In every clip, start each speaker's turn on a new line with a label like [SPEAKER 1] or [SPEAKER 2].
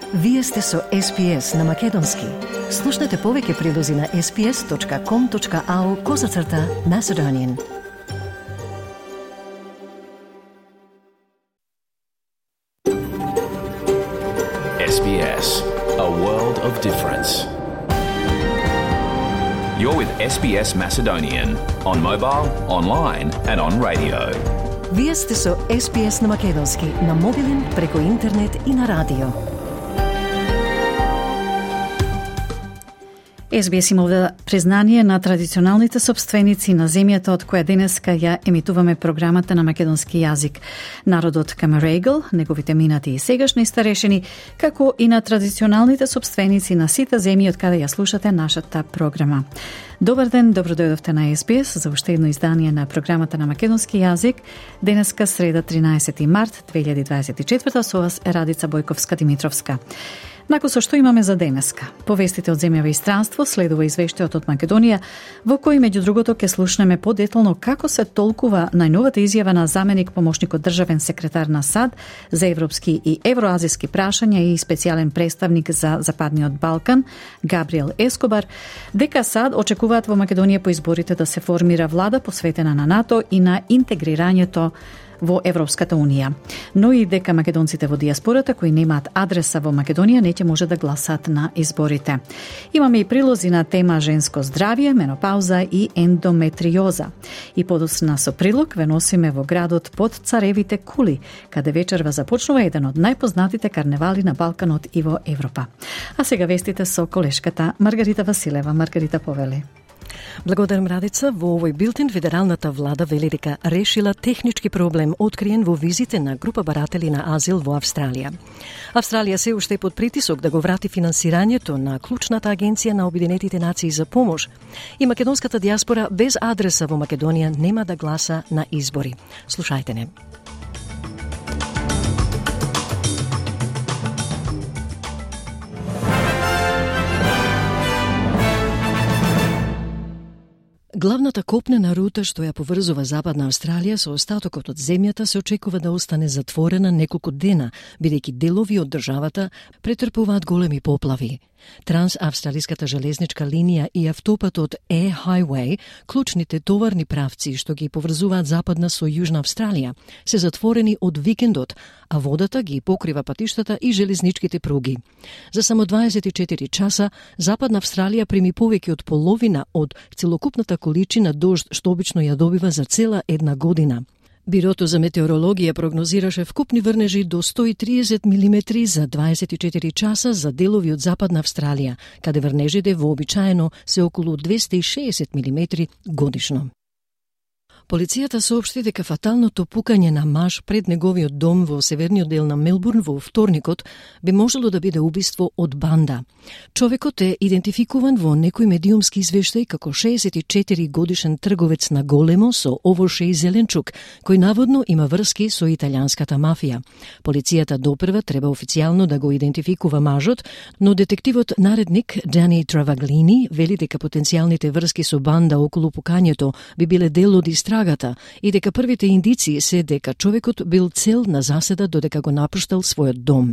[SPEAKER 1] Вие сте со SPS на Македонски. Слушнете повеќе прилози на sps.com.au/Macedonian.
[SPEAKER 2] SBS, a world of difference. You're with SBS Macedonian on mobile, online and on radio.
[SPEAKER 1] Вие сте со SPS на Македонски на мобилен, преку интернет и на радио.
[SPEAKER 3] SBS има овде признание на традиционалните собственици на земјата од која денеска ја емитуваме програмата на македонски јазик. Народот Камерегл, неговите минати и сегашни старешини, како и на традиционалните собственици на сите земји од каде ја слушате нашата програма. Добар ден, добро дојдовте на SBS за уште едно издание на програмата на македонски јазик. Денеска среда 13 март 2024 со вас е Радица Бојковска-Димитровска. Нако со што имаме за денеска? Повестите од земјава и странство, следува извештајот од Македонија, во кој меѓу другото ќе слушнеме подетално како се толкува најновата изјава на заменик помошникот државен секретар на САД за европски и евроазиски прашања и специјален представник за Западниот Балкан, Габриел Ескобар, дека САД очекуваат во Македонија по изборите да се формира влада посветена на НАТО и на интегрирањето во Европската Унија, но и дека македонците во дијаспората кои немаат адреса во Македонија не ќе може да гласат на изборите. Имаме и прилози на тема женско здравје, менопауза и ендометриоза. И подосна со прилог ве носиме во градот под Царевите кули, каде вечерва започнува еден од најпознатите карневали на Балканот и во Европа. А сега вестите со колешката Маргарита Василева. Маргарита, повели.
[SPEAKER 4] Благодарам, Радица. Во овој билтен федералната влада вели дека решила технички проблем откриен во визите на група баратели на азил во Австралија. Австралија се уште под притисок да го врати финансирањето на клучната агенција на Обединетите нации за помош и македонската дијаспора без адреса во Македонија нема да гласа на избори. Слушајте не. Главната копнена рута што ја поврзува Западна Австралија со остатокот од земјата се очекува да остане затворена неколку дена, бидејќи делови од државата претрпуваат големи поплави. Трансавстралиската железничка линија и автопатот Air Highway, клучните товарни правци што ги поврзуваат Западна со Јужна Австралија, се затворени од викендот, а водата ги покрива патиштата и железничките пруги. За само 24 часа Западна Австралија прими повеќе од половина од целокупната количина дожд што обично ја добива за цела една година. Бирото за метеорологија прогнозираше вкупни врнежи до 130 милиметри за 24 часа за делови од Западна Австралија, каде врнежите вообичаено се околу 260 милиметри годишно. Полицијата соопшти дека фаталното пукање на маж пред неговиот дом во северниот дел на Мелбурн во вторникот би можело да биде убиство од банда. Човекот е идентификуван во некој медиумски извештај како 64 годишен трговец на големо со овоше и зеленчук, кој наводно има врски со италијанската мафија. Полицијата допрва треба официјално да го идентификува мажот, но детективот наредник Дани Travaglini вели дека потенцијалните врски со банда околу пукањето би биле дел од истрагата и дека првите индиции се дека човекот бил цел на заседа додека го напуштал својот дом.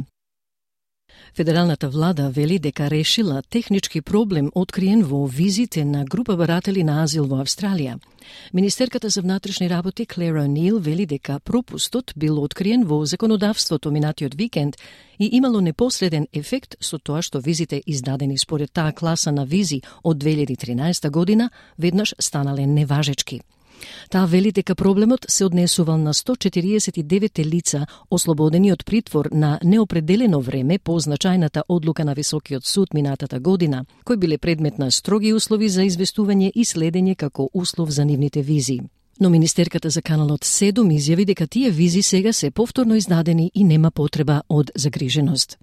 [SPEAKER 4] Федералната влада вели дека решила технички проблем откриен во визите на група баратели на азил во Австралија. Министерката за внатрешни работи Клера О'Нил вели дека пропустот бил откриен во законодавството минатиот викенд и имало непосреден ефект со тоа што визите издадени според таа класа на визи од 2013 година веднаш станале неважечки. Таа вели дека проблемот се однесувал на 149 лица ослободени од притвор на неопределено време по значајната одлука на Високиот суд минатата година, кои биле предмет на строги услови за известување и следење како услов за нивните визи. Но министерката за Каналот 7 изјави дека тие визи сега се повторно издадени и нема потреба од загриженост.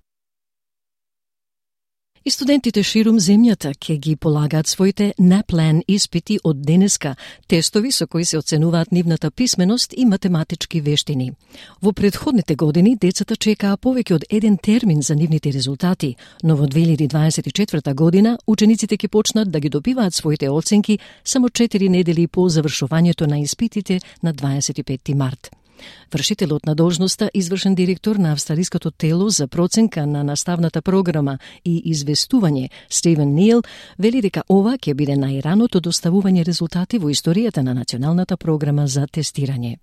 [SPEAKER 4] И студентите ширум земјата ќе ги полагаат своите NAPLAN испити од денеска, тестови со кои се оценуваат нивната писменост и математички вештини. Во предходните години децата чекаа повеќе од еден термин за нивните резултати, но во 2024 година учениците ќе почнат да ги добиваат своите оценки само 4 недели по завршувањето на испитите на 25 март. Вршителот на должноста, извршен директор на Австралиското тело за проценка на наставната програма и известување, Стивен Нил, вели дека ова ќе биде најраното доставување резултати во историјата на националната програма за тестирање.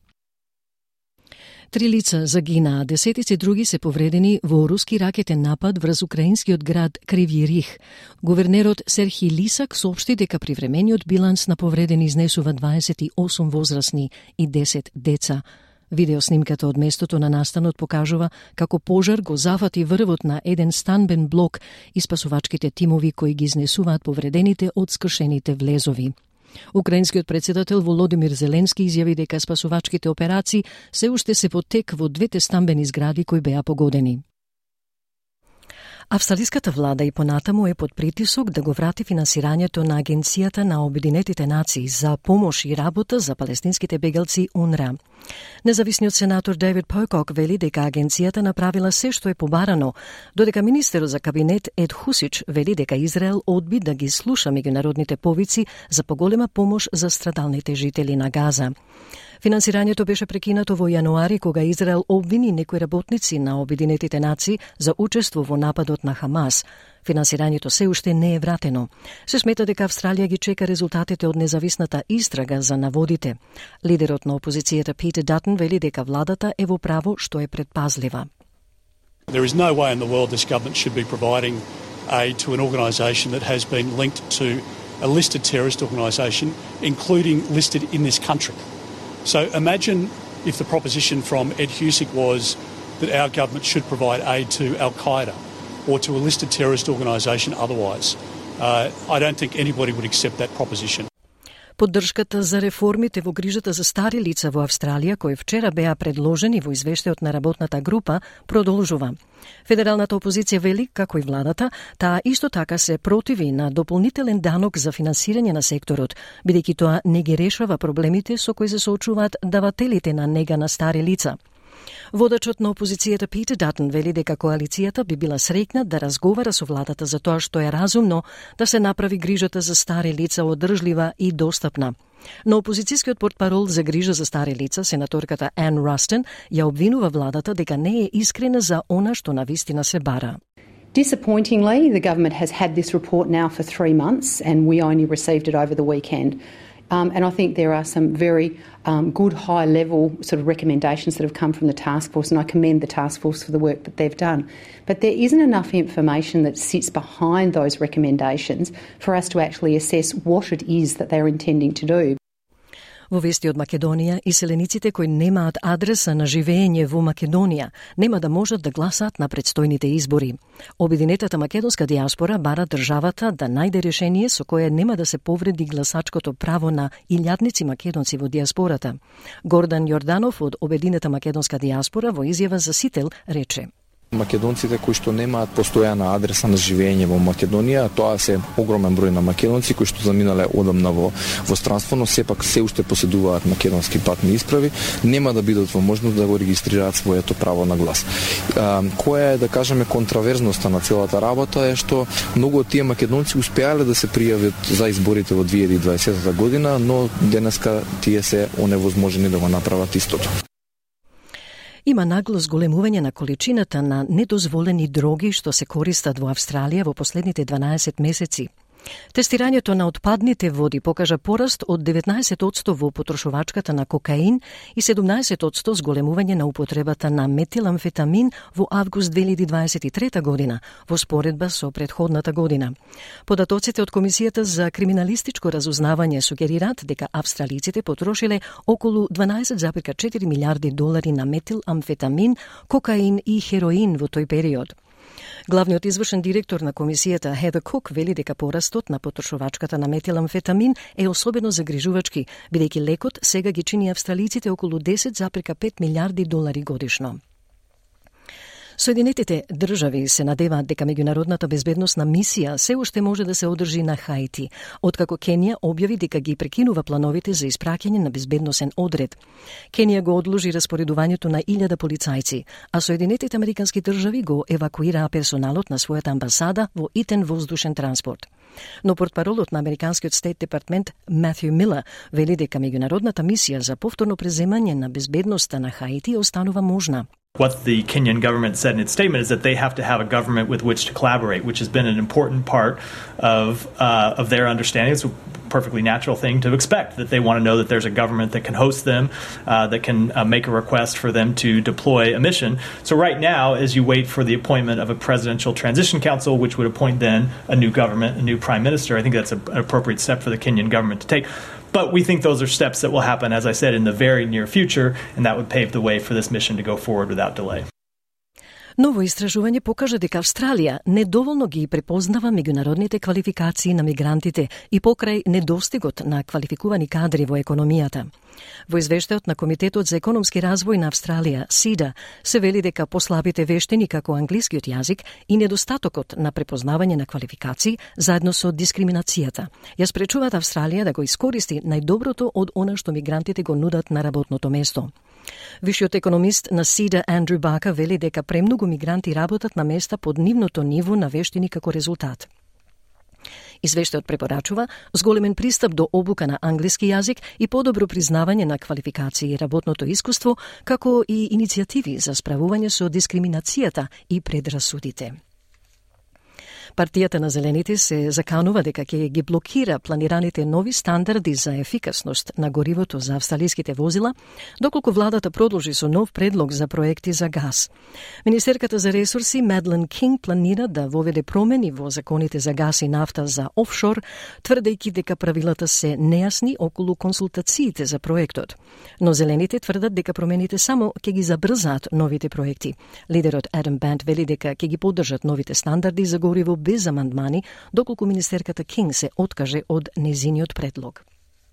[SPEAKER 4] 3 лица загинаа, десетици други се повредени во руски ракетен напад врз украинскиот град Кривји Рих. Гувернерот Серхи Лисак соопшти дека привремениот биланс на повредени изнесува 28 возрасни и 10 деца. Видеоснимката од местото на настанот покажува како пожар го зафати врвот на еден станбен блок и спасувачките тимови кои ги изнесуваат повредените од скршените влезови. Украинскиот председател Володимир Зеленски изјави дека спасувачките операции се уште се во тек во двете станбени згради кои беа погодени. Австралиската влада и понатаму е под притисок да го врати финансирањето на Агенцијата на Обединетите нации за помош и работа за палестинските бегалци УНРА. Независниот сенатор Дейвид Покок вели дека агенцијата направила се што е побарано, додека министерот за кабинет Ед Хусич вели дека Израел одби да ги слуша меѓународните повици за поголема помош за страдалните жители на Газа. Финансирањето беше прекинато во јануари кога Израел обвини некои работници на Обединетите нации за учество во нападот на Хамас. Финансирањето се уште не е вратено. Се смета дека Австралија ги чека резултатите од независната истрага за наводите. Лидерот на опозицијата Питер Датон вели дека владата е во право што е предпазлива.
[SPEAKER 5] There is no way in the world this government should be providing aid to an organisation that has been linked to a listed terrorist organisation, including listed in this country. So imagine if the proposition from Ed Husic was that our government should provide aid to Al-Qaeda or to a listed terrorist organisation otherwise. I don't think anybody would accept that proposition.
[SPEAKER 4] Поддршката за реформите во грижата за стари лица во Австралија, кои вчера беа предложени во извештајот на работната група, продолжува. Федералната опозиција вели, како и владата, таа исто така се противи на дополнителен данок за финансирање на секторот, бидејќи тоа не ги решава проблемите со кои се соочуваат давателите на нега на стари лица. Водачот на опозицијата Питер Датон вели дека коалицијата би била среќна да разговара со владата за тоа што е разумно да се направи грижата за стари лица одржлива и достапна. Но опозицијскиот портпарол за грижа за стари лица, сенаторката Ан Растен, ја обвинува владата дека не е искрена за она што навистина се бара.
[SPEAKER 6] Disappointingly, the government has had this report now for 3 months and we only received it over the weekend. And I think there are some very good high-level sort of recommendations that have come from the task force, and I commend the task force for the work that they've done. But there isn't enough information that sits behind those recommendations for us to actually assess what it is that they're intending to do.
[SPEAKER 4] Во вести од Македонија, иселениците кои немаат адреса на живење во Македонија нема да можат да гласаат на предстојните избори. Обединетата македонска диаспора бара државата да најде решение со кое нема да се повреди гласачкото право на илјадници македонци во диаспората. Гордан Јорданов од Обединета македонска диаспора во изјава за Сител рече:
[SPEAKER 7] Македонците кои што немаат постојана адреса на живење во Македонија, тоа се огромен број на македонци кои што заминале одамна во странство, но сепак се уште поседуваат македонски патни исправи, нема да бидат во можност да го регистрираат своето право на глас. Која е, да кажеме, контраверзноста на целата работа е што многу од тие македонци успеале да се пријават за изборите во 2020 година, но денеска тие се оневозможени да го направат истото.
[SPEAKER 4] Има нагло зголемување на количината на недозволени дроги што се користат во Австралија во последните 12 месеци. Тестирањето на отпадните води покажа пораст од 19% во потрошувачката на кокаин и 17% зголемување на употребата на метиламфетамин во август 2023 година, во споредба со претходната година. Податоците од Комисијата за криминалистичко разузнавање сугерираат дека австралиците потрошиле околу 12,4 милиарди долари на метиламфетамин, кокаин и хероин во тој период. Главниот извршен директор на комисијата Хедер Кук вели дека порастот на потрошувачката на метиламфетамин е особено загрижувачки, бидејќи лекот сега ги чини австралиците околу 10,5 милиарди долари годишно. Соединетите држави се надеваат дека меѓународната безбедносна мисија се уште може да се одржи на Хаити, откако Кенија објави дека ги прекинува плановите за испраќање на безбедносен одред. Кенија го одложи распоредувањето на 1000 полицајци, а Соединетите американски држави го евакуираа персоналот на својата амбасада во итен воздушен транспорт. Но портпаролот на Американскиот Стейт Департмент Матју Милер вели дека меѓународната мисија за повторно преземање на безбедноста на Хаити останува можна.
[SPEAKER 8] What the Kenyan government said in its statement is that they have to have a government with which to collaborate, which has been an important part of their understanding. It's a perfectly natural thing to expect, that they want to know that there's a government that can host them, that can make a request for them to deploy a mission. So right now, as you wait for the appointment of a presidential transition council, which would appoint then a new government, a new prime minister, I think that's an appropriate step for the Kenyan government to take. But we think those are steps that will happen, as I said, in the very near future, and that would pave the way for this mission to go forward without delay.
[SPEAKER 4] Ново истражување покажа дека Австралија недоволно ги препознава меѓународните квалификации на мигрантите и покрај недостигот на квалификувани кадри во економијата. Во извештајот на Комитетот за економски развој на Австралија, СИДА, се вели дека послабите вештини како англискиот јазик и недостатокот на препознавање на квалификации заедно со дискриминацијата ја спречуваат Австралија да го искористи најдоброто од она што мигрантите го нудат на работното место. Вишиот економист на СИДА Андрю Бака вели дека премногу мигранти работат на места под нивното ниво на вештини како резултат. Извештајот препорачува зголемен пристап до обука на англиски јазик и подобро признавање на квалификации и работното искуство, како и иницијативи за справување со дискриминацијата и предрасудите. Партијата на Зелените се заканува дека ќе ги блокира планираните нови стандарди за ефикасност на горивото за австралиските возила, доколку владата продолжи со нов предлог за проекти за газ. Министерката за ресурси Мадлен Кинг планира да воведе промени во законите за газ и нафта за офшор, тврдејќи дека правилата се нејасни околу консултациите за проектот. Но Зелените тврдат дека промените само ќе ги забрзаат новите проекти. Лидерот Адам Бант вели дека ќе ги поддржат новите стандарди за гориво без амандмани, доколку министерката Кинг се откаже од незиниот предлог.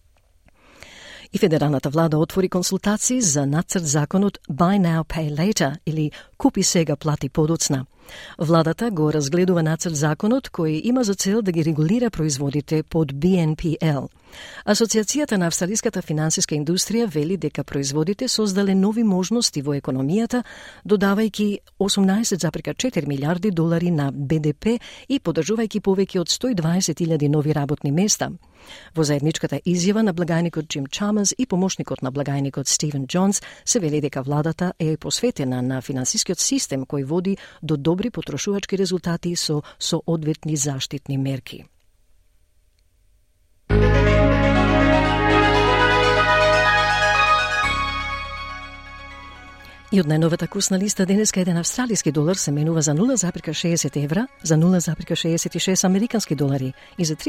[SPEAKER 4] И федералната влада отвори консултации за нацрт законот Buy Now, Pay Later или Купи сега, плати подоцна. Владата го разгледува нацрт законот кој има за цел да ги регулира производите под BNPL. Асоциацијата на австралиската финансиска индустрија вели дека производите создале нови можности во економијата, додавајќи 18,4 милиарди долари на БДП и подржувајќи повеќе од 120,000 нови работни места. Во заедничката изјава на благајникот Джим Чамерс и помошникот на благајникот Стивен Џонс се вели дека владата е посветена на финансискиот систем кој води до добри потрошувачки резултати со одветни заштитни мерки. И од најновата курсна листа денеска еден австралиски долар се менува за 0,60 евра, за 0,66 американски долари и за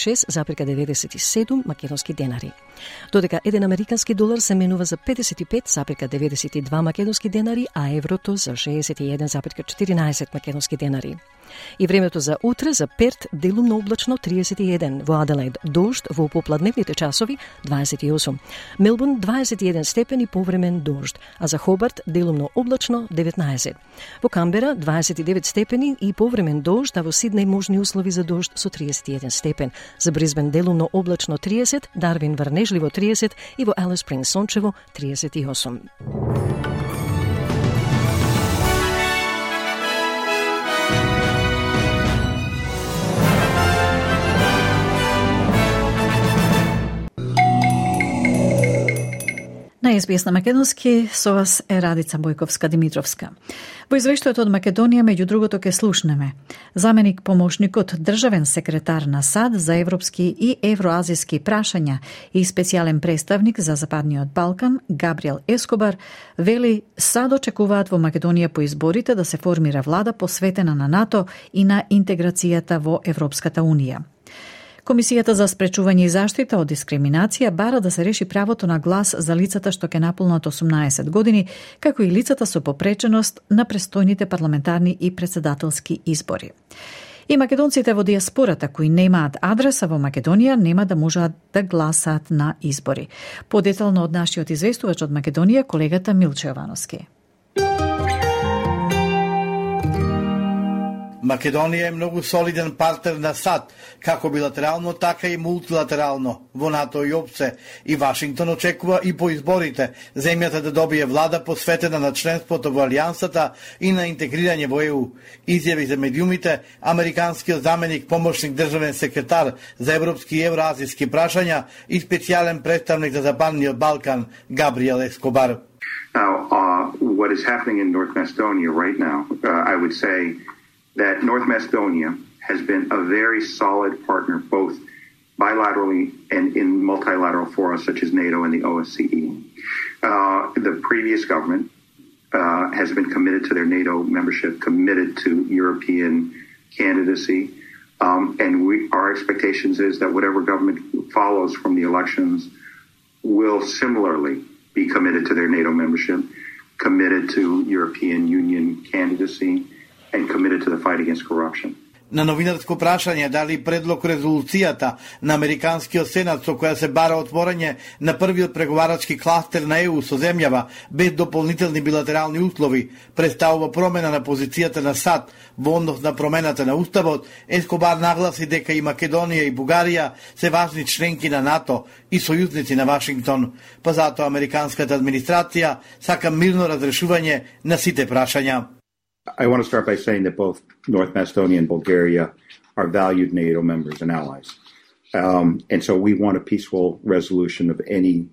[SPEAKER 4] 36,97 македонски денари. Додека еден американски долар се менува за 55,92 македонски денари, а еврото за 61,14 македонски денари. И времето за утре за Перт делумно облачно 31, во Аделаид дожд, во попладневните часови 28, Мелбурн 21 степени повремен дожд, а за Хобарт делумно облачно 19. Во Камбера 29 степени и повремен дожд, а во Сиднеј можни услови за дожд со 31 степен. За Брисбен делумно облачно 30, Дарвин врнежливо 30 и во Алис Спрингс сончево 38.
[SPEAKER 3] На СБС на македонски со вас е Радица Бојковска-Димитровска. Во извештајот од Македонија, меѓу другото, ке слушнеме заменик помошникот државен секретар на САД за европски и евроазиски прашања и специјален представник за Западниот Балкан Габриел Ескобар вели САД очекуваат во Македонија по изборите да се формира влада посветена на НАТО и на интеграцијата во Европската Унија. Комисијата за спречување и заштита од дискриминација бара да се реши правото на глас за лицата што ќе наполнат 18 години, како и лицата со попреченост на престојните парламентарни и претседателски избори. И македонците во диаспората кои немаат адреса во Македонија нема да можат да гласаат на избори. Подетално од нашиот известувач од Македонија, колегата Милче Јовановски.
[SPEAKER 9] Македонија е многу солиден партнер на САД, како билатерално, така и мултилатерално, во НАТО и ОПСЕ, и Вашингтон очекува и по изборите земјата да добие влада посветена на членството во Алијансата и на интегрирање во ЕУ. Изјави за медиумите американскиот заменик помошник државен секретар за европски и евроазиски прашања и специјален представник за Западниот Балкан Габриел Ескобар.
[SPEAKER 10] Now, what is happening in North Macedonia right now, I would say that North Macedonia has been a very solid partner both bilaterally and in multilateral fora such as NATO and the OSCE. The previous government has been committed to their NATO membership, committed to European candidacy, and our expectations is that whatever government follows from the elections will similarly be committed to their NATO membership, committed to European Union candidacy, and committed to the fight against corruption.
[SPEAKER 9] На новинарско прашање дали предлог резолуцијата на Американскиот сенат со која се бара отворање на првиот преговарачки кластер на ЕУ со земјава без дополнителни билатерални услови представува промена на позицијата на САД во однос на промената на уставот, Ескобар нагласи дека и Македонија и Бугарија се важни членки на НАТО и сојузници на Вашингтон, па затоа американската администрација сака мирно разрешување на сите прашања.
[SPEAKER 11] I want to start by saying that both North Macedonia and Bulgaria are valued NATO members and allies. And so we want a peaceful resolution of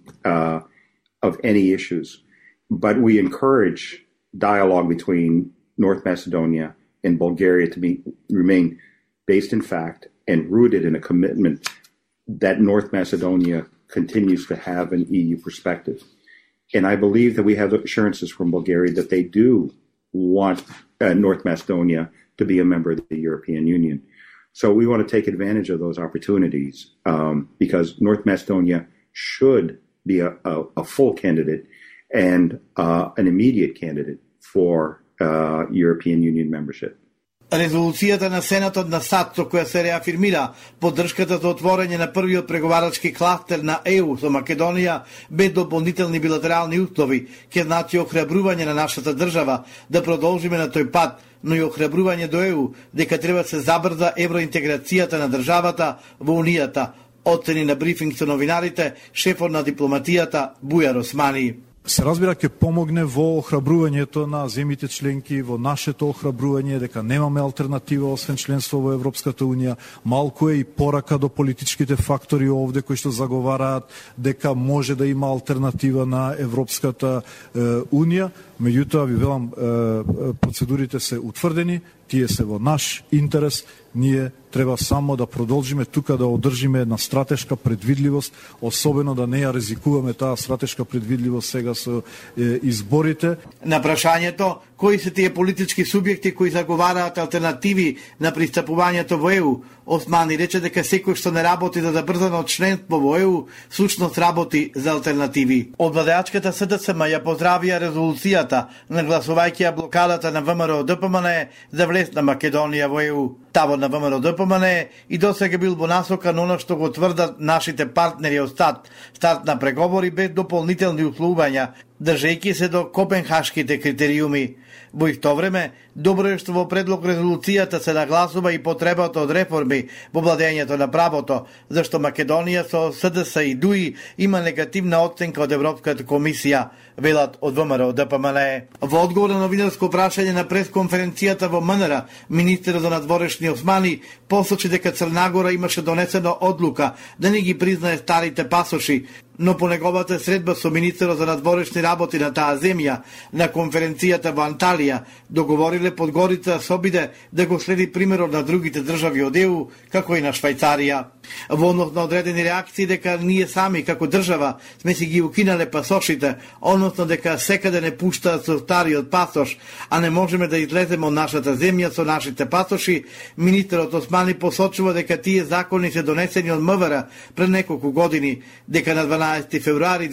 [SPEAKER 11] any issues. But we encourage dialogue between North Macedonia and Bulgaria to remain based in fact and rooted in a commitment that North Macedonia continues to have an EU perspective. And I believe that we have assurances from Bulgaria that they do want North Macedonia to be a member of the European Union. So we want to take advantage of those opportunities because North Macedonia should be a full candidate and an immediate candidate for European Union membership.
[SPEAKER 9] Резолуцијата на Сенатот на САД со која се реафирмира поддршката за отворање на првиот преговарачки кластер на ЕУ со Македонија без дополнителни билатерални услови ќе значи охрабрување на нашата држава да продолжиме на тој пат, но и охрабрување до ЕУ дека треба се забрза евроинтеграцијата на државата во Унијата, оцени на брифинг со новинарите шефот на дипломатијата Бујар Османи.
[SPEAKER 12] Се разбира ќе помогне во охрабрувањето на земјите членки, во нашето охрабрување дека немаме алтернатива освен членство во Европската Унија. Малку е и порака до политичките фактори овде кои што заговараат дека може да има алтернатива на Европската Унија. Меѓутоа, ви велам, процедурите се утврдени, тие се во наш интерес, ние треба само да продолжиме тука да одржиме една стратешка предвидливост, особено да не ја ризикуваме таа стратешка предвидливост сега со изборите.
[SPEAKER 9] На прашањето кои се тие политички субјекти кои заговараат алтернативи на пристапувањето во ЕУ, Османи рече дека секој што не работи за забрзано членство во ЕУ, всушност работи за алтернативи. Од владеачката СДСМ ја поздравија резолуцијата, нагласувајќи ја блокадата на ВМРО ДПМН за влез на Македонија во ЕУ. Тавот на ВМРО ДПМН и досега бил во насока на оно што го тврдат нашите партнери од САД, старт на преговори без дополнителни условувања, држејќи се до копенхашките критериуми. Во исто време, добро е што во предлог резолуцијата се нагласува и потребата од реформи во владењето на правото, зашто Македонија со СДС и ДУИ има негативна оценка од Европската комисија, велат од ВМРО ДПМН. Во одговор на новинарско прашање на пресконференцијата во МНР, министерот за надворешни Османи посочи дека Црна Гора имаше донесена одлука да не ги признае старите пасоши, но по неговата средба со министерот за надворешни работи на таа земја на конференцијата во Анталија договориле Подгорица со биде да го следи примерот на другите држави од ЕУ, како и на Швајцарија. Во однос на одредени реакции дека ние сами како држава сме си ги укинале пасошите, односно дека секаде не пуштаат со стариот пасош, а не можеме да излеземе од нашата земја со нашите пасоши, министерот Османи посочува дека тие закони се донесени од МВР пред неколку години, дека на 12 февруари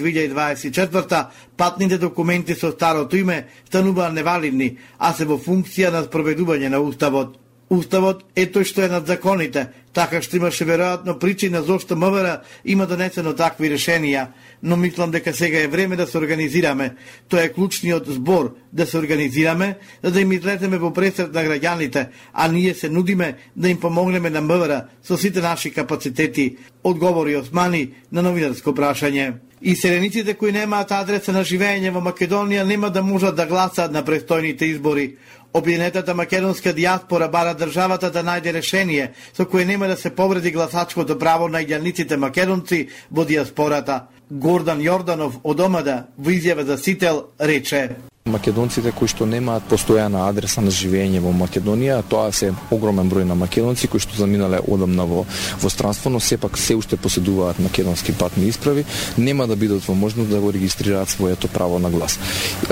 [SPEAKER 9] 2024 патните документи со старото име стануваат невалидни, а се во функција на спроведување на уставот. Уставот е тој што е над законите, така што имаше веројатно причина зошто МВР има донесено такви решенија, но мислам дека сега е време да се организираме. Тоа е клучниот збор, да се организираме, за да им излеземе во пресред на граѓаните, а ние се нудиме да им помогнеме на МВР со сите наши капацитети, одговори Османи на новинарско прашање. И селениците кои немаат адреса на живење во Македонија нема да можат да гласаат на престојните избори. Обединетата македонска дијаспора бара државата да најде решение со кое нема да се повреди гласачкото право на илјадниците македонци во дијаспората. Гордан Јорданов од Омада во изјава за Сител рече:
[SPEAKER 7] Македонците кои што немаат постојана адреса на живење во Македонија, тоа се огромен број на македонци кои што заминале одамна во странство, но сепак се уште поседуваат македонски патни исправи, нема да бидат во можност да го регистрираат своето право на глас.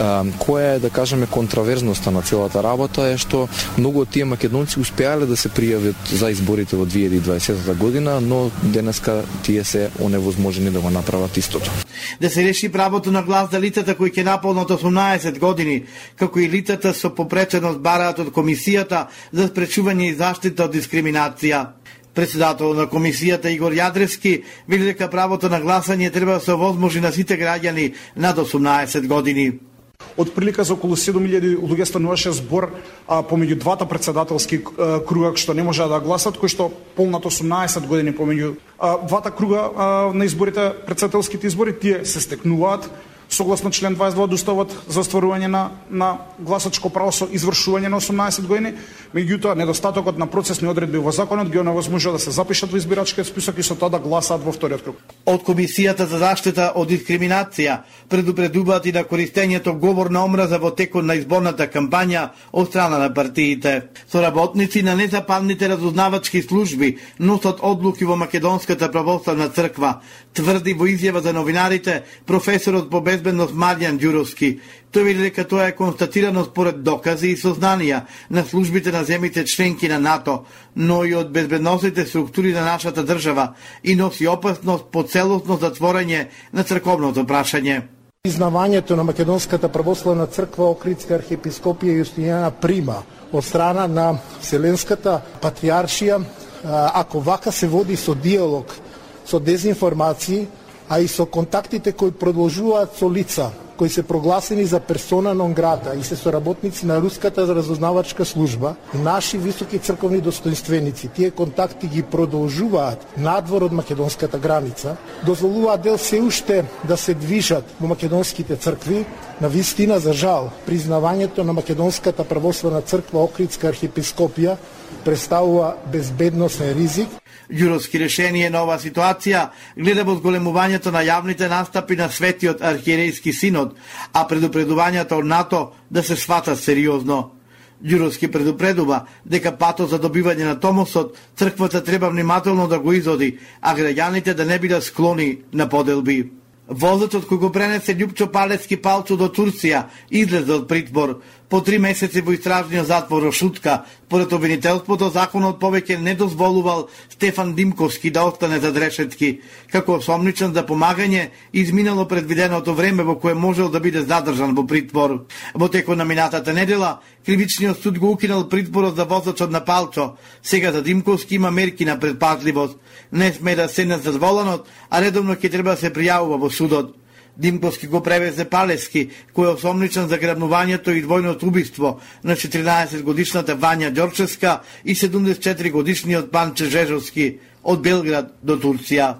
[SPEAKER 7] Која е, да кажеме, контраверзноста на целата работа е што многу од тие македонци успеале да се пријават за изборите во 2020 година, но денеска тие се оневозможени да го направат истото.
[SPEAKER 9] Да се реши правото на глас за лицата кои ќе наполнат 18 години, како и лицата со попреченост бараат од Комисијата за спречување и заштита од дискриминација. Председател на Комисијата Игор Јадревски вели дека правото на гласање треба да се овозможи на сите граѓани над 18 години.
[SPEAKER 13] Од прилика за околу 7000 луѓе стануваше збор помеѓу двата председателски круга што не можеа да гласат, кои што полнат 18 години помеѓу двата круга на изборите, председателските избори, тие се стекнуваат согласно член 22 од Уставот за остварување на гласачко право со извршување на 18 години, меѓутоа недостатокот на процесни одредби во законот ги оневозможува да се запишат во избирачкиот список и со тоа да гласаат во вториот круг.
[SPEAKER 9] Од Комисијата за заштита од дискриминација предупредуваат и на користењето говор на омраза во текот на изборната кампања од страна на партиите. Соработници на незападните разузнавачки служби носат одлуки во Македонската православна црква, тврди во изјава за новинарите професорот по безбедност Марјан Ѓуровски. Тој вели дека тоа е констатирано според докази и сознанија на службите на земите членки на НАТО, но и од безбедносните структури на нашата држава и носи опасност по целосно затворање на црковното прашање.
[SPEAKER 14] Признавањето на Македонската православна црква Охридска архиепископија Јустинијана Прима од страна на Вселенската патриаршија, ако вака се води со диалог, со дезинформации, а и со контактите кои продолжуваат со лица кои се прогласени за персона нон грата и се соработници на Руската разузнавачка служба, наши високи црковни достоинственици, тие контакти ги продолжуваат надвор од македонската граница, дозволуваат дел се уште да се движат во македонските цркви. На вистина, за жал, признавањето на Македонската православна црква Охридска архиепископија представува безбедносен ризик.
[SPEAKER 9] Ѓуровски решение на оваа ситуација гледа во зголемувањето на јавните настапи на Светиот архиерејски синод, а предупредувањата од НАТО да се сватат сериозно. Ѓуровски предупредува дека патот за добивање на томосот црквата треба внимателно да го изоди, а граѓаните да не бидат склони на поделби. Возачот кој го пренесе Љупчо Палецки Палчо до Турција излезе од притвор. По 3 месеци во истражниот затвор во Шутка, според обвинителството, законот повеќе не дозволувал Стефан Димковски да остане зад решетки. Како осомничен за помагање, изминало предвиденото време во кое можел да биде задржан во притвор. Во текот на минатата недела, кривичниот суд го укинал притворот за возачот на Палчо. Сега за Димковски има мерки на предпазливост. Не сме да седне зад воланот, а редовно ќе треба да се пријавува во судот. Димковски го превезе Палевски, кој е осомничен за грабнувањето и двојното убиство на 14-годишната Вања Ѓорчевска и 74-годишниот Панче Жежовски од Белград до Турција.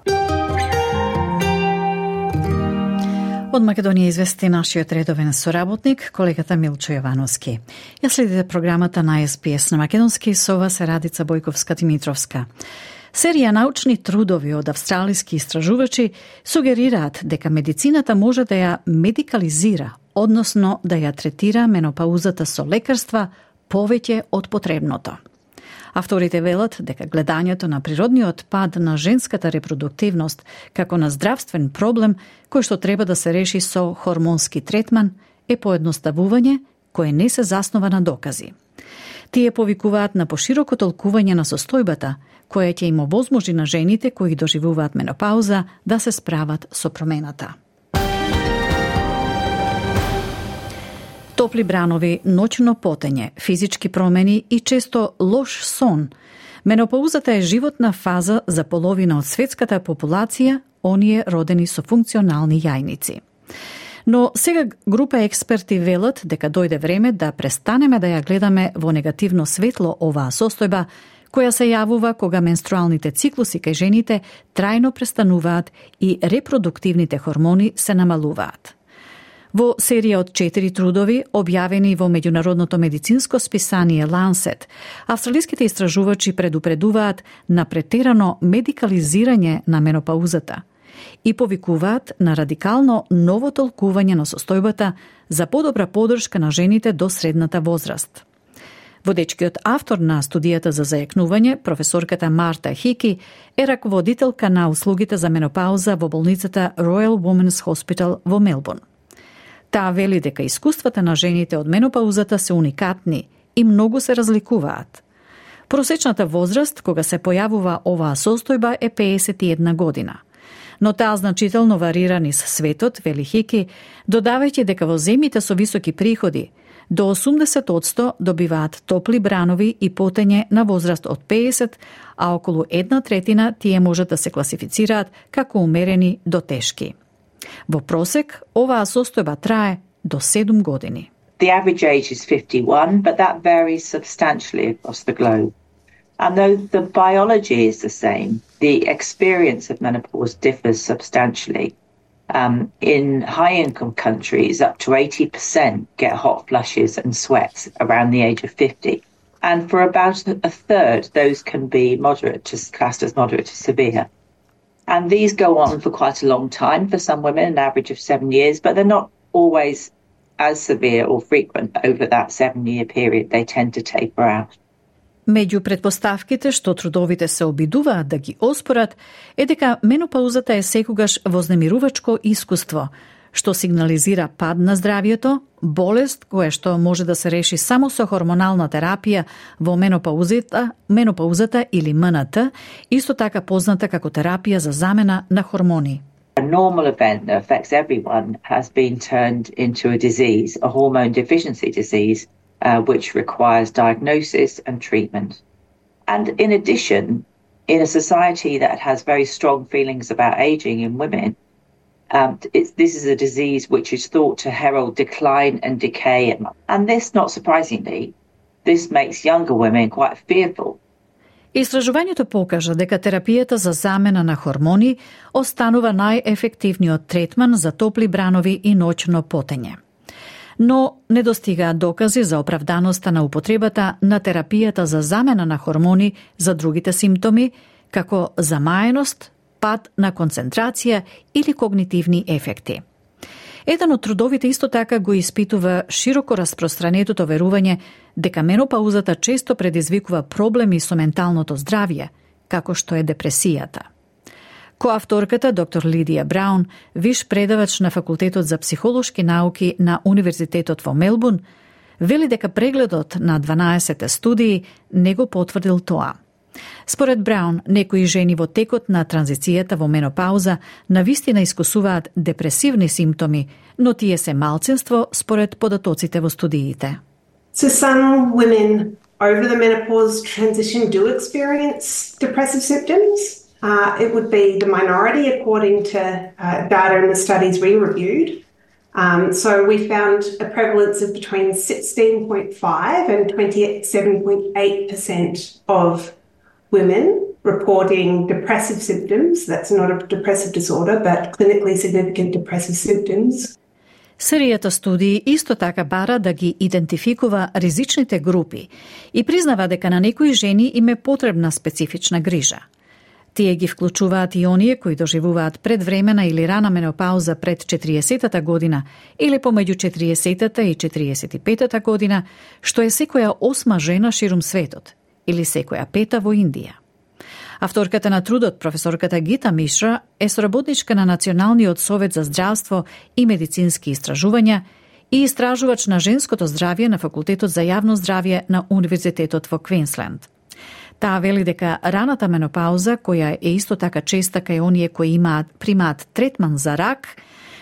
[SPEAKER 3] Од Македонија извести нашиот редовен соработник, колегата Милчо Јовановски. Ја следите програмата на SPS на македонски, со вас е Радица Бојковска-Димитровска. Серија научни трудови од австралиски истражувачи сугерираат дека медицината може да ја медикализира, односно да ја третира менопаузата со лекарства повеќе од потребното. Авторите велат дека гледањето на природниот пад на женската репродуктивност како на здравствен проблем кој што треба да се реши со хормонски третман е поедноставување кое не се заснова на докази. Тие повикуваат на пошироко толкување на состојбата, која ќе им овозможи на жените кои доживуваат менопауза да се справат со промената. Топли бранови, ноќно потење, физички промени и често лош сон. Менопаузата е животна фаза за половина од светската популација, оние родени со функционални јајници. Но сега група експерти велат дека дојде време да престанеме да ја гледаме во негативно светло оваа состојба, која се јавува кога менструалните циклуси кај жените трајно престануваат и репродуктивните хормони се намалуваат. Во серија од 4 трудови, објавени во меѓународното медицинско списание Lancet, австралиските истражувачи предупредуваат на претерано медикализирање на менопаузата и повикуваат на радикално ново толкување на состојбата за подобра поддршка на жените до средната возраст. Водечкиот автор на студијата за зајакнување, професорката Марта Хики, е раководителка на услугите за менопауза во болницата Royal Women's Hospital во Мелбурн. Таа вели дека искуствата на жените од менопаузата се уникатни и многу се разликуваат. Просечната возраст кога се појавува оваа состојба е 51 година. Но таа значително варира низ светот, вели Хики, додавајќи дека во земјите со високи приходи до 80% добиваат топли бранови и потење на возраст од 50, а околу 1/3 тие можат да се класифицираат како умерени до тешки. Во просек, оваа состојба трае до 7 години.
[SPEAKER 15] The average age is 51, but that varies substantially across the globe. And though the biology is the same, the experience of menopause differs substantially. In high-income countries, up to 80% get hot flushes and sweats around the age of 50. And for about a third, those can be classed as moderate to severe. And these go on for quite a long time for some women, an average of 7 years, but they're not always as severe or frequent over that 7-year period. They tend to taper out.
[SPEAKER 3] Меѓу предпоставките што трудовите се обидуваат да ги оспорат е дека менопаузата е секогаш вознемирувачко искуство, што сигнализира пад на здравието, болест која што може да се реши само со хормонална терапија во менопаузата или МНТ, исто така позната како терапија за замена на хормони.
[SPEAKER 15] A normal event that affects everyone has been turned into a disease, a hormone deficiency disease, which requires diagnosis and treatment. And in addition, in a society that has very strong feelings about aging in women, this is a disease which is thought to herald decline and decay. And this, not surprisingly, this makes younger women quite fearful.
[SPEAKER 3] Истражувањето покажа дека терапијата за замена на хормони останува најефективниот третман за топли бранови и ноќно потење. Но не достигаат докази за оправданоста на употребата на терапијата за замена на хормони за другите симптоми, како замаеност, пад на концентрација или когнитивни ефекти. Еден од трудовите исто така го испитува широко распространетото верување дека менопаузата често предизвикува проблеми со менталното здравје, како што е депресијата. Коавторката, доктор Лидија Браун, виш предавач на Факултетот за психолошки науки на Универзитетот во Мелбурн, вели дека прегледот на 12 студии не го потврдил тоа. Според Браун, некои жени во текот на транзицијата во менопауза навистина искусуваат депресивни симптоми, но тие се малцинство според податоците во студиите.
[SPEAKER 16] So some women over the menopause transition do experience depressive symptoms. It would be the minority according to data in the studies we reviewed. So we found a prevalence of between 16.5 and 27.8% of women reporting depressive symptoms. That's not a depressive disorder, but clinically significant depressive symptoms.
[SPEAKER 3] Серијата студии исто така бара да ги идентификува ризичните групи и признава дека на некои жени им е потребна специфична грижа. Тие ги вклучуваат и оние кои доживуваат предвремена или рана менопауза пред 40-та година или помеѓу 40-та и 45-та година, што е секоја 8 жена ширум светот или секоја 5 во Индија. Авторката на трудот, професорката Гита Мишра, е соработничка на Националниот совет за здравство и медицински истражувања и истражувач на женското здравје на Факултетот за јавно здравје на Универзитетот во Квинсленд. Таа вели дека раната менопауза, која е исто така честа кај оние кои примаат третман за рак,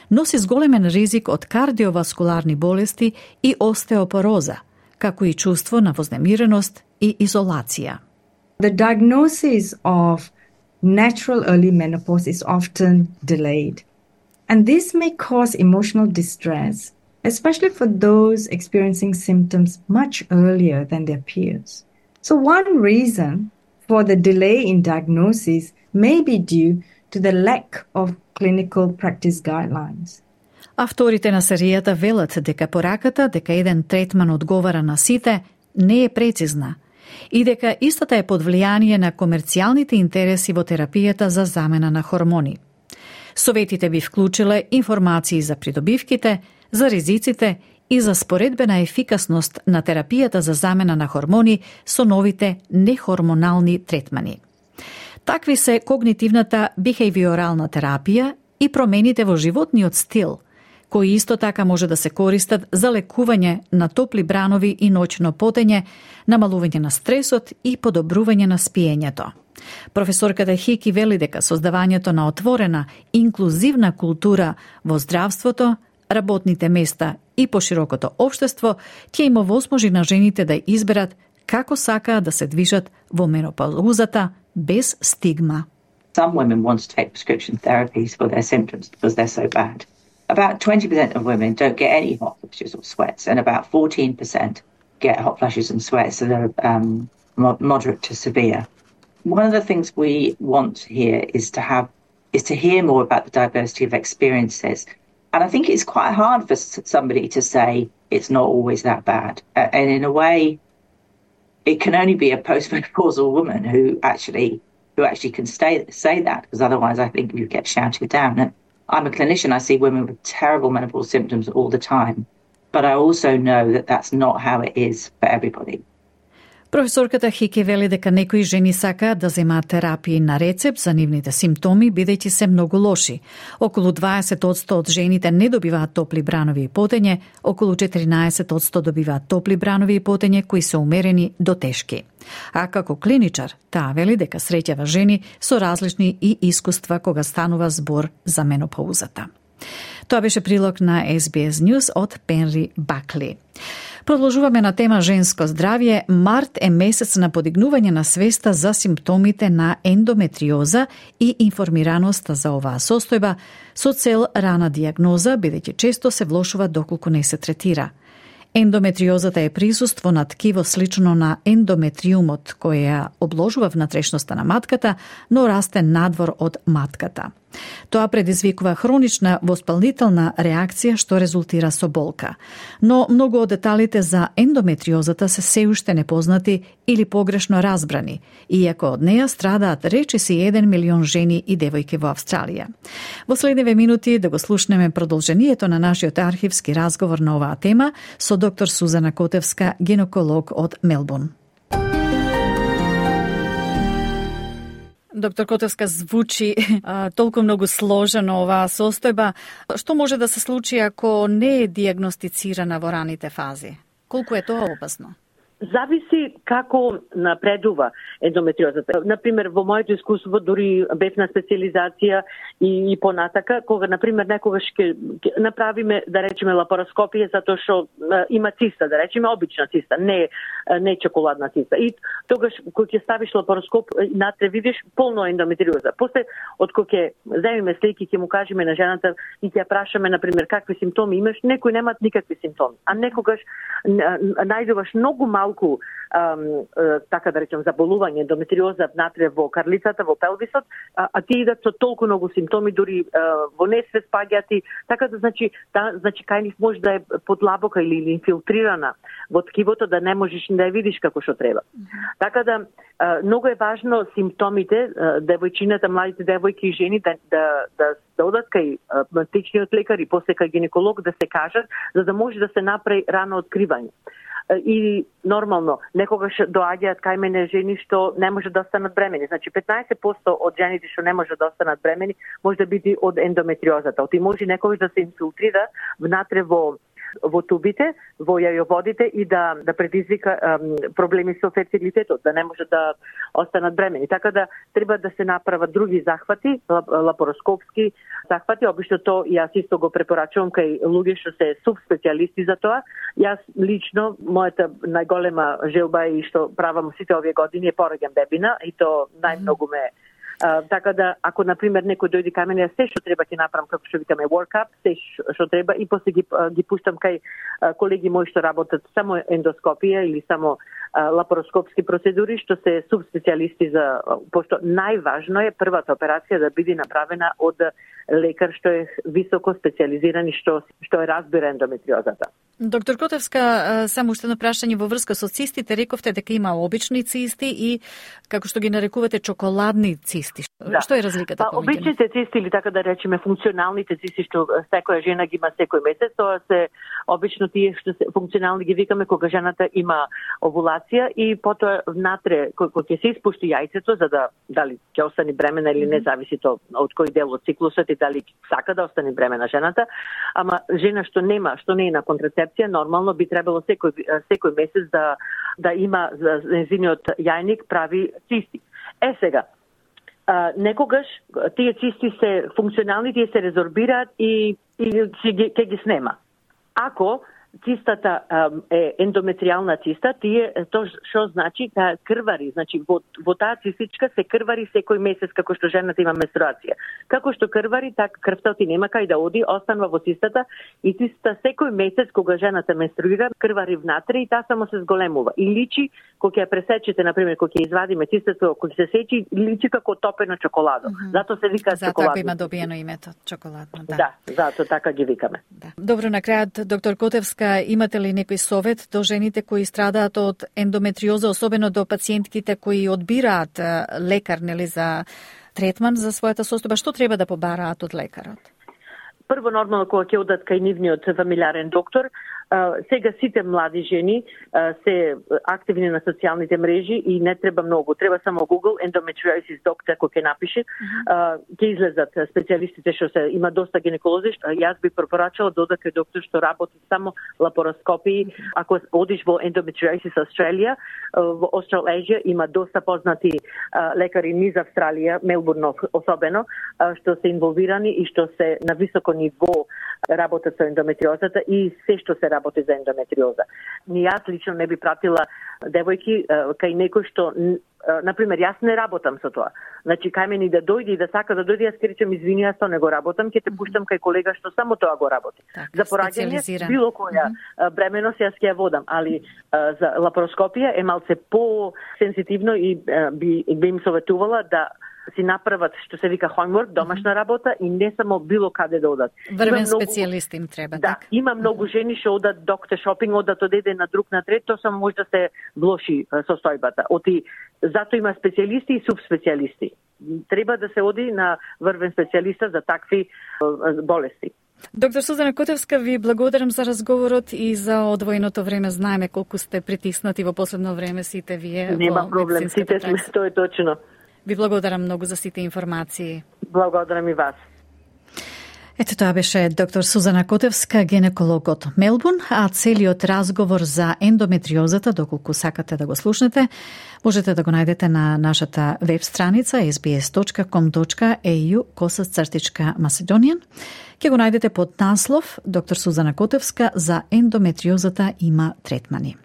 [SPEAKER 3] носи зголемен ризик од кардиоваскуларни болести и остеопороза, како и чувство на вознемиреност и изолација.
[SPEAKER 17] The diagnosis of natural early menopause is often delayed, and this may cause emotional distress, especially for those experiencing symptoms much earlier than their peers. So one reason for the delay in diagnosis may be due to the lack of clinical practice guidelines.
[SPEAKER 3] Авторите на серијата велат дека пораката дека еден третман одговара на сите не е прецизна и дека истата е под влијание на комерцијалните интереси во терапијата за замена на хормони. Советите би вклучиле информации за придобивките, за ризиците и за споредбена ефикасност на терапијата за замена на хормони со новите нехормонални третмани. Такви се когнитивната бихевиорална терапија и промените во животниот стил, кои исто така може да се користат за лекување на топли бранови и ноќно потење, намалување на стресот и подобрување на спиењето. Професорката Хики вели дека создавањето на отворена, инклузивна култура во здравството, работните места и поширокото општество ќе им овозможи на жените да изберат како сакаат да се движат во менопаузата без стигма.
[SPEAKER 15] Some women want to take prescription therapies for their symptoms because they're so bad. About 20% of women don't get any hot flushes or sweats, and about 14% get hot flushes and sweats that are moderate to severe. One of the things we want here is to hear more about the diversity of experiences. And I think it's quite hard for somebody to say it's not always that bad. And in a way, it can only be a postmenopausal woman who actually can say that, because otherwise I think you get shouted down. And I'm a clinician. I see women with terrible menopausal symptoms all the time. But I also know that that's not how it is for everybody.
[SPEAKER 3] Професорката Хике вели дека некои жени сакаат да земаат терапии на рецепт за нивните симптоми, бидејќи се многу лоши. Околу 20% од жените не добиваат топли бранови и потење, околу 14% добиваат топли бранови и потење кои се умерени до тешки. А како клиничар, таа вели дека среќава жени со различни и искуства кога станува збор за менопаузата. Тоа беше прилог на SBS News од Пенри Бакли. Продолжуваме на тема женско здравје. Март е месец на подигнување на свеста за симптомите на ендометриоза и информираноста за оваа состојба со цел рана диагноза, бидејќи често се влошува доколку не се третира. Ендометриозата е присуство на ткиво слично на ендометриумот, кој ја обложува внатрешноста на матката, но расте надвор од матката. Тоа предизвикува хронична воспалнителна реакција што резултира со болка. Но многу од деталите за ендометриозата се се уште непознати или погрешно разбрани, иако од неја страдаат речиси 1 милион жени и девојки во Австралија. Во следниве минути да го слушнеме продолжението на нашиот архивски разговор на оваа тема со доктор Сузана Котевска, гинеколог од Мелбурн. Доктор Котевска, звучи толку многу сложено оваа состојба. Што може да се случи ако не е диагностицирана во раните фази? Колку е тоа опасно?
[SPEAKER 18] Зависи како напредува ендометриозата. Например, во моето искуство, дури без на специализација и понатака, кога, например, некогаш ќе направиме, да речеме, лапароскопија, затоа што има циста, да речеме, обична циста, не чоколадна циста. И тогаш, кога ќе ставиш лапароскоп, натре видиш полно ендометриоза. После, од кога ќе земеме слики, ќе му кажеме на жената и ќе ја прашаме, например, какви симптоми имаш, некои немаат никакви симптоми, а некогаш најдуваш многу малку, така да речем, заболување, ендометриоза внатре во карлицата, во пелвисот, а тие идат со толку многу симптоми, дури во несвест паѓати, така да значи кај нив може да е подлабока или инфилтрирана во ткивото, да не можеш да ја видиш како што треба. Така да многу е важно симптомите, девојчината, младите девојки и жени да одат кај пластичниот лекар и после кај гинеколог да се кажат, за да може да се направи рано откривање. И нормално, некогаш доаѓаат кај мене жени што не може да останат бремени. Значи 15% од жените што не може да останат бремени може да биде од ендометриозата. Оти може некогаш да се инфилтрира внатре во во тубите, во јајоводите и да предизвика проблеми со фертилитетот, да не може да останат бремени. Така да треба да се направат други захвати, лапароскопски захвати. Обично то јас исто го препорачувам кај луѓе што се субспецијалисти за тоа. Јас лично, мојата најголема желба и што правам сите овие години е пораѓам бебина и то најмногу ме така да, ако, например, некој дојде кај мене, се што треба ќе направам, како што викаме workup, се што треба и после ги пуштам кај колеги мои што работат само ендоскопија или само лапароскопски процедури, што се субспецијалисти за, пошто најважно е првата операција да биде направена од лекар што е високо специјализиран и што разбира ендометриозата.
[SPEAKER 3] Доктор Котевска, само уште едно прашање во врска со цистите. Рековте дека има обични цисти и, како што ги нарекувате, чоколадни цисти. Да. Што е разликата помеѓу?
[SPEAKER 18] Обичните цисти, или така да речеме функционалните цисти, што секоја жена ги има секој месец, тоа се обично тие што се функционални ги викаме кога жената има овулација и потоа внатре кога ќе се испушти јајцето за да дали ќе остане бремена или не, зависи тоа од кој дел од циклусот и дали сака да остане бремена жената, ама жена што не е на контрацепција, нормално би требало секој месец да има незиниот јајник прави цисти. Сега, некогаш тие цисти се функционални, тие се резорбираат и ќе ги снема. Ако цистата е ендометриална циста, тоа што значи да крвари, значи во таа цистичка се крвари секој месец како што жената има менструација. Како што крвари, така крвта ти нема кај да оди, останува во цистата и цистата секој месец кога жената менструира, крвари внатре и таа само се зголемува. И личи кога ја пресечете, например, кога ќе извадиме цистата, кога се сечи, личи како топено чоколадо. Затоа се вика чоколадно.
[SPEAKER 3] Затоа има добиено името чоколадно, да.
[SPEAKER 18] Да, затоа така ги викаме.
[SPEAKER 3] Да. Добро, на крајот, доктор Котевска, имате ли некој совет до жените кои страдаат од ендометриоза, особено до пациентките кои одбираат лекар, нели, за третман за својата состојба? Што треба да побараат од лекарот?
[SPEAKER 18] Прво, нормално, кога ќе одат кај нивниот фамилиарен доктор, сега сите млади жени се активни на социјалните мрежи и не треба многу. Треба само Google endometriosis doctor, кој ќе напише, ќе излезат специјалистите што се има доста гинеколози. Јас би препорачала да одат кај доктор што работи само лапароскопии. Ако одиш во Endometriosis Australia, во Australasia има доста познати лекари низ Австралија, Мелбурн особено, што се инволвирани и што се на високо ниво работат со ендометриозата и се што се работи за ендометриоза. Ни јас лично не би пратила девојки кај некој што, например, јас не работам со тоа. Значи, кај мене да дојде и да сака да дојде, јас ќе речем, извини, јас тоа не го работам, ќе те пуштам кај колега што само тоа го работи.
[SPEAKER 3] Так,
[SPEAKER 18] за пораѓање, било која бременост јас ќе ја водам, али за лапароскопија е малце по-сензитивно и би им советувала да си направат што се вика homework, домашна работа и не само било каде да одат.
[SPEAKER 3] Врвен специјалист им треба,
[SPEAKER 18] да,
[SPEAKER 3] така?
[SPEAKER 18] Има многу жени што одат доктор шопинг, одат од еден на друг на трет, тоа само може да се влоши состојбата. Зато има специјалисти и субспецијалисти. Треба да се оди на врвен специјалиста за такви болести.
[SPEAKER 3] Доктор Сузана Котевска, ви благодарам за разговорот и за одвоеното време. Знаеме колку сте притиснати во последно време сите вие.
[SPEAKER 18] Нема проблем, сите сме, тоа е точно.
[SPEAKER 3] Ви благодарам многу за сите информации.
[SPEAKER 18] Благодарам и вас.
[SPEAKER 3] Ето тоа беше доктор Сузана Котевска, гинеколог од Мелбурн, а целиот разговор за ендометриозата, доколку сакате да го слушнете, можете да го најдете на нашата веб страница sbs.com.au/Macedonian. Ке го најдете под наслов доктор Сузана Котевска за ендометриозата има третмани.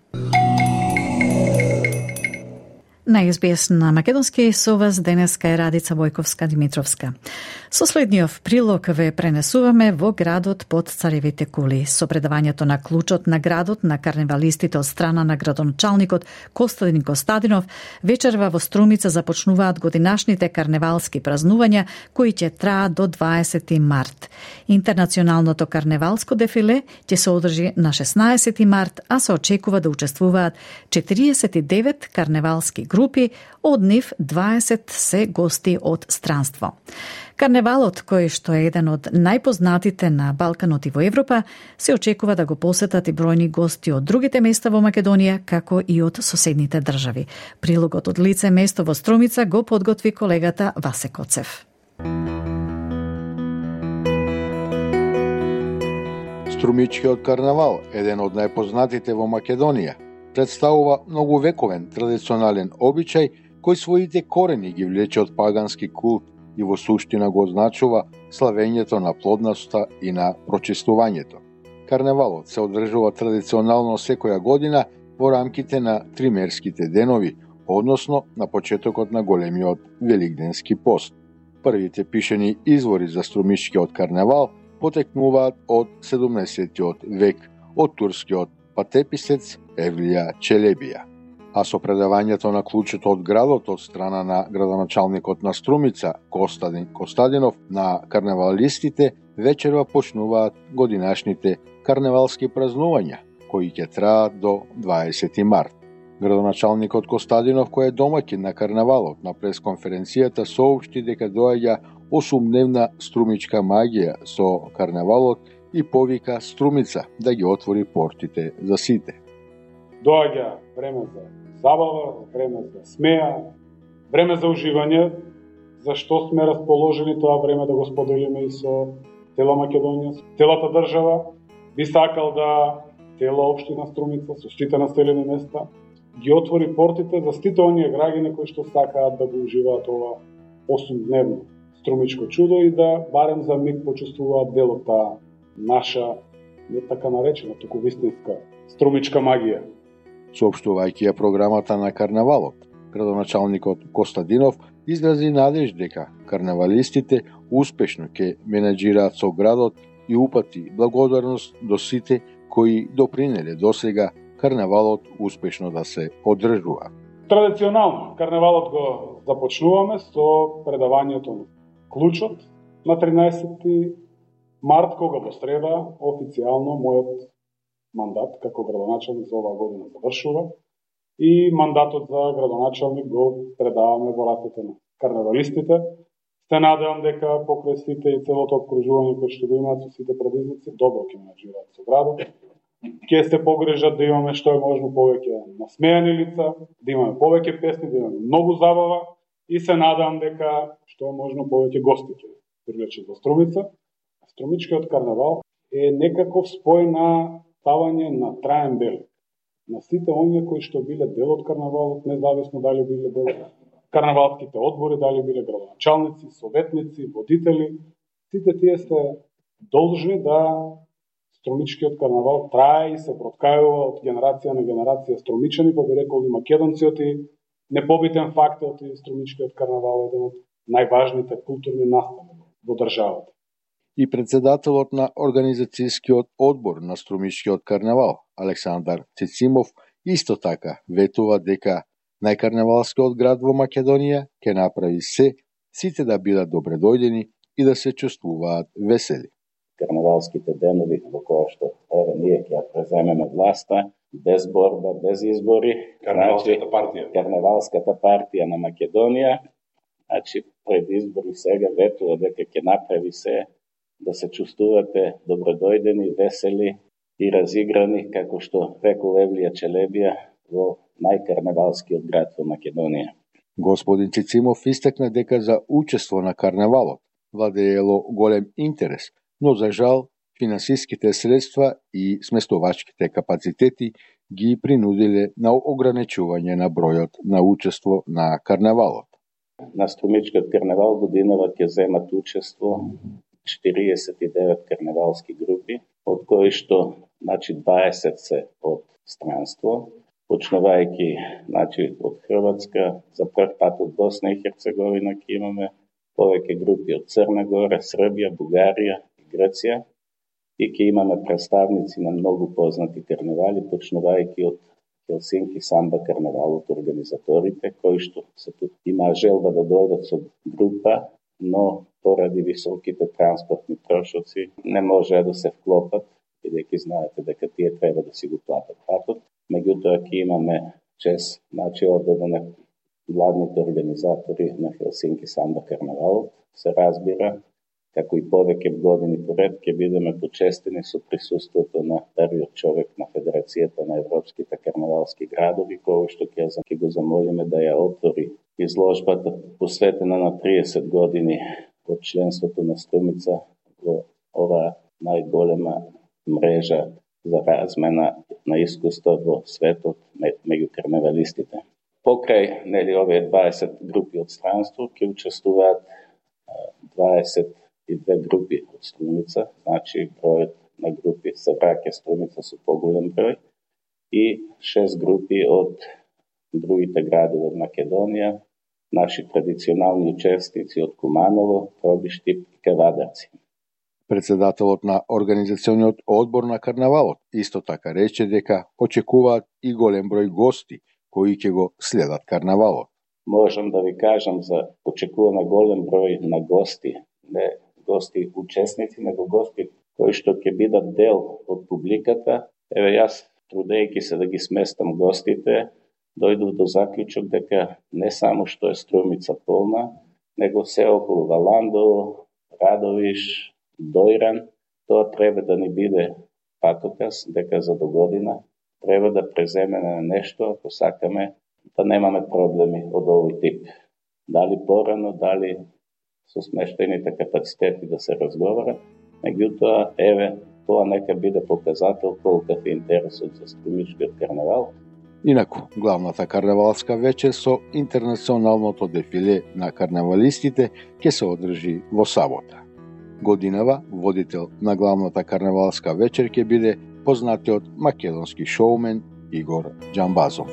[SPEAKER 3] На SBS на Македонски со вас денеска е Радица Војковска-Димитровска. Со следниот прилог ве пренесуваме во градот под царевите кули. Со предавањето на клучот на градот на карневалистите од страна на градоначалникот Костадин Костадинов, вечерва во Струмица започнуваат годинашните карневалски празнувања кои ќе траат до 20 март. Интернационалното карневалско дефиле ќе се одржи на 16 март, а се очекува да учествуваат 49 карневалски групи, од нив 20 се гости од странство. Карневалот, кој што е еден од најпознатите на Балканот и во Европа, се очекува да го посетат и бројни гости од другите места во Македонија, како и од соседните држави. Прилогот од лице место во Струмица го подготви колегата Васе Коцев.
[SPEAKER 19] Струмичкиот карнавал, еден од најпознатите во Македонија, представува многувековен традиционален обичај кој своите корени ги влече од пагански култ и во суштина го означува славењето на плодноста и на прочистувањето. Карневалот се одржува традиционално секоја година во рамките на тримерските денови, односно на почетокот на големиот Великденски пост. Првите пишени извори за Струмичкиот карневал потекнуваат од 17-тиот век од турскиот патеписец Евлија Челебија. А со предавањето на клучето од градот од страна на градоначалникот на Струмица Костадин Костадинов на карневалистите, вечерва почнуваат годинашните карневалски празнувања, кои ќе траат до 20 март. Градоначалникот Костадинов, кој е домаќин на карневалот, на пресконференцијата соопшти дека доаѓа 8-дневна струмичка магија со карневалот и повика Струмица да ги отвори портите за сите.
[SPEAKER 20] Доаѓа време за забава, време за смеа, време за уживање, за што сме расположени тоа време да го споделиме и со цела Македонија, целата држава. Би сакал да цела општина Струмица со сите населени места ги отвори портите за сите оние граѓани кои што сакаат да го уживаат ова 8-дневно струмичко чудо и да барем за миг почувствуваат дел од таа наша, не така наречена, туку вистинска струмичка магија.
[SPEAKER 19] Соопштувајќи ја програмата на карнавалот, градоначалникот Костадинов изрази надеж дека карнавалистите успешно ќе менаџираат со градот и упати благодарност до сите кои допринеле досега карнавалот успешно да се одржува.
[SPEAKER 20] Традиционално, карнавалот го започнуваме со предавањето на клучот на 13 март, кога во среда официјално мојот мандат како градоначалник за оваа година завршува и мандатот за градоначалник го предаваме во рацете на карнавалистите. Се надевам дека покрај сите и целото обкружување кој што го имаат со сите предизвици, добро ќе менаџираат со градот. Ќе се погрежат да имаме што е можно повеќе насмеани лица, да имаме повеќе песни, да имаме многу забава и се надевам дека што е можно повеќе гости ќе привлечат во Струмица. Струмичкиот карнавал е некаков спој на ставање на траен белег на сите оние кои што биле дел од карнавалот, независно дали биле дел од карнавалските одбори, дали биле градоначалници, советници, водители. Сите тие се должни да Струмичкиот карнавал трае и се проткајува од генерација на генерација струмичани, па би рекол и македонциот и непобитен фактот и Струмичкиот карнавал е еден од најважните културни настани во државата.
[SPEAKER 19] И председателот на организацијскиот одбор на Струмичкиот карнавал, Александар Цицимов, исто така ветува дека најкарнавалскиот град во Македонија ќе направи се сите да бидат добредојдени и да се чувствуваат весели.
[SPEAKER 21] Карнавалските денови во која што ние ќе преземеме власта, без борба, без избори. Карнавалската партија на Македонија, значи пред избори сега ветува дека ќе направи се да се чувствувате добредојдени, весели и разиграни, како што рекол Евлија Челебија во најкарнавалскиот град во Македонија.
[SPEAKER 19] Господин Цицимов истакна дека за учество на карнавалот владеело голем интерес, но за жал финансиските средства и сместовачките капацитети ги принудиле на ограничување на бројот на учество на карнавалот.
[SPEAKER 21] На Струмичкиот карнавал годинава ќе земат учество 49 карнавалски групи, од кои што 20 се од странство, почнувајќи од Хрватска, за прв пат од Босна и Херцеговина ќе имаме повеќе групи од Црна Гора, Србија, Бугарија и Грција и ќе имаме представници на многу познати карнавали, почнувајќи од Хелсинки самба карнавалот организаторите, кои што се тут има желба да дојдат со група, но поради високите транспортни трошоци не може да се вклопат, бидејќи знаете дека тие треба да си го платат патот. Меѓутоа ќе имаме чест овде на главните организатори на Хелсинки самба карнавалот, се разбира, како и повеќе години поред ќе бидеме почестени со присуството на првиот човек на Федерацијата на европските карнавалски градови, кој што ќе го замолиме да ја отвори изложбата посветена на 30 години од членството на Струмица во оваа најголема mreža za razmena na iskustva во светот меѓу карневалистите. Покрај овие 20 групи од странство ќе учествуваат 22 групи од Струмица, значи бројот на групи се враќа Струмица со поголем број, и 6 групи од другите градови од Македонија, наши традиционални учесници од Куманово, Пробишти и Кавадарци.
[SPEAKER 19] Председателот на Организациониот одбор на карнавалот исто така рече дека очекуваат и голем број гости кои ќе го следат карнавалот.
[SPEAKER 21] Можам да ви кажам за очекуваме голем број на гости, не гости учесници, него гости кои што ќе бидат дел од публиката. Еве јас, трудејќи се да ги сместам гостите, дојдов до заклучок дека не само што е Струмица полна, него се околу Валандово, Радовиш, Дојран, тоа треба да ни биде патоказ дека за догодина треба да преземеме нешто ако сакаме да немаме проблеми од овој тип. Дали порано, дали со смештените капацитети да се разговара, меѓутоа, еве, тоа нека биде показател колкав е интересот за Струмичкиот карнавал.
[SPEAKER 19] Инаку, главната карнавалска вечер со интернационалното дефиле на карнавалистите ќе се одржи во сабота. Годинава водител на главната карнавалска вечер ќе биде познатиот македонски шоумен Игор Џамбазов.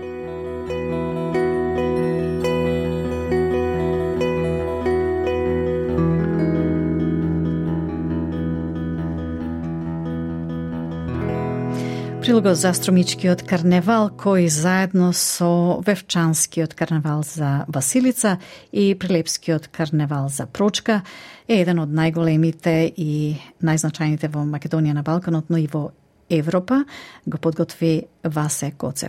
[SPEAKER 3] Прилого за Струмичкиот карневал, кој заедно со Вевчанскиот карневал за Василица и Прилепскиот карневал за Прочка е еден од најголемите и најзначајните во Македонија на Балканот, но и во Европа, го подготви Васе Коцев.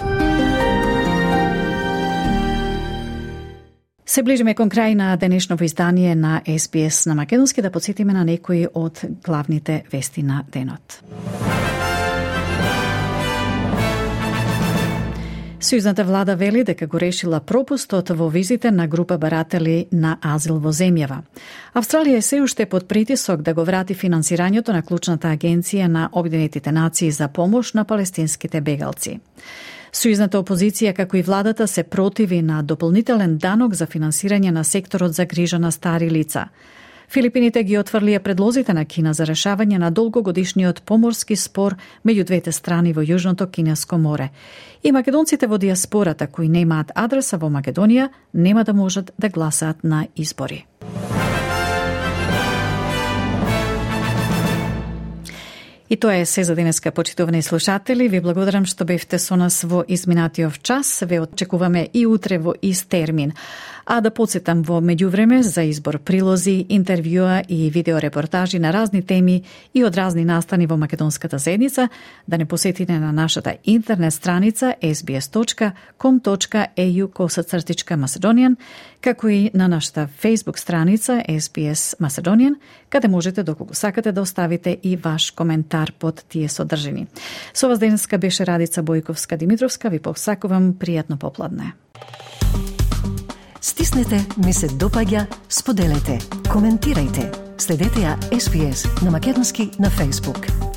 [SPEAKER 3] Се ближиме кон крај на денешното издание на SBS на македонски, да подсетиме на некои од главните вести на денот. Сојузната влада вели дека го решила пропустот во визите на група баратели на азил во земјава. Австралија е се уште под притисок да го врати финансирањето на клучната агенција на Обединетите нации за помош на палестинските бегалци. Сојузната опозиција, како и владата, се противи на дополнителен данок за финансирање на секторот за грижа на стари лица. Филипините ги отврлија предлозите на Кина за решавање на долгогодишниот поморски спор меѓу двете страни во Јужното Кинеско море. И македонците во диаспората кои немаат адреса во Македонија нема да можат да гласаат на избори. И тоа е се за денеска, почитувани слушатели. Ви благодарам што бевте со нас во изминатиот час. Ве очекуваме и утре во ист термин. А да подсетам во меѓувреме за избор прилози, интервјуа и видеорепортажи на разни теми и од разни настани во македонската заедница, да не посетите на нашата интернет страница sbs.com.au/Macedonian, како и на нашата Facebook страница SBS Macedonian, каде можете, доколку сакате, да оставите и ваш коментар под тие содржини. Со вас денеска беше Радица Бојковска-Димитровска. Ви посакувам пријатно попладне.
[SPEAKER 1] Стиснете ми се допаѓа, споделете, коментирајте. Следете ја SBS на македонски на Facebook.